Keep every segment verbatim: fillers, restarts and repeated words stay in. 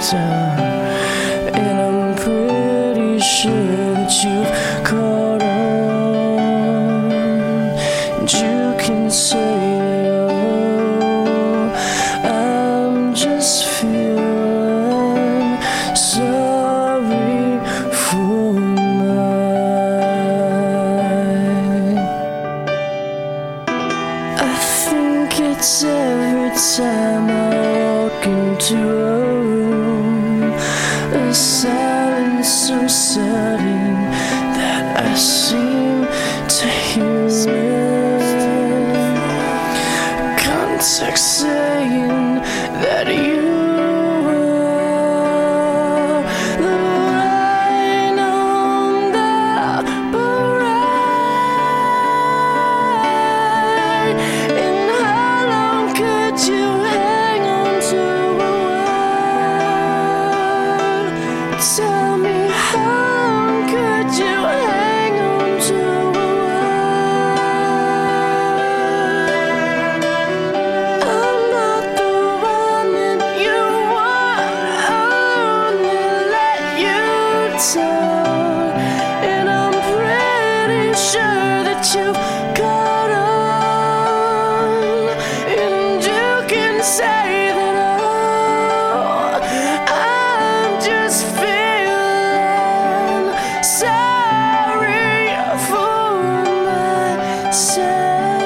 down, and I'm pretty sure that you've caught on. And you can say that, oh, I'm just feeling sorry for mine. I think it's every time I walk into a room, a silence so sudden that I seem to hear it. Context saying that you were the line on the parade. And how long could you hang on to a word? Tell me, how long could you hang on to a word? I'm not the one that you want, only let you down. And I'm pretty sure that you've caught on. And you can say that, oh, I'm just feeling sorry for myself.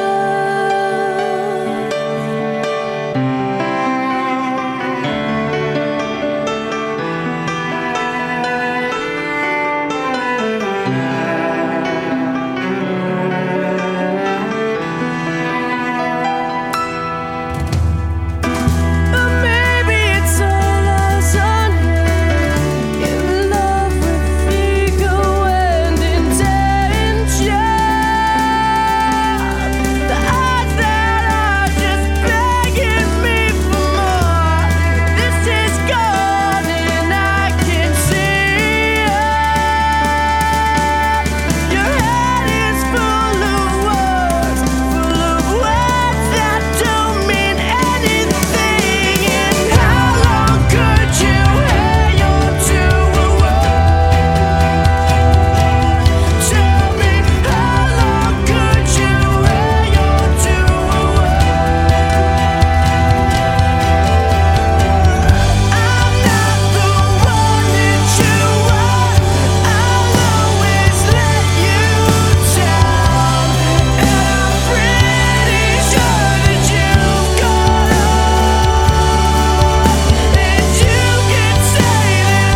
But maybe it's all eyes on you, in love with ego and intention. The eyes that are just begging me for more. This is gone and I can see it. Your head is full of words, full of words that don't mean anything. And how long could you hang on to a word? Tell me, how long could you hang on to a word? I'm not the one that you want, I'll always let you down. And I'm pretty sure that you've got on. And you can say that,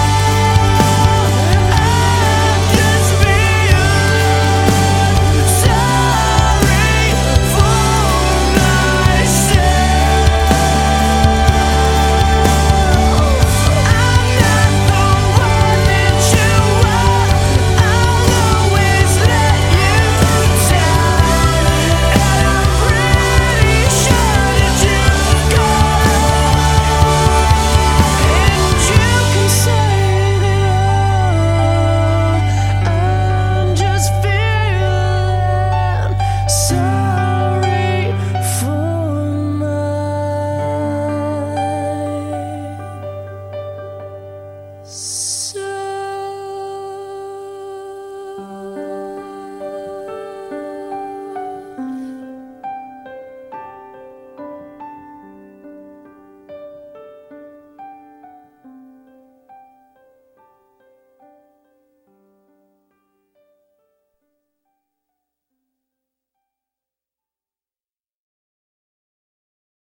oh, I'm just feeling sorry for myself. I'm not the one that you want, I'll always let you down. And I'm pretty sure that you've got on. And you can say that, oh, I'm just feeling sorry for mine.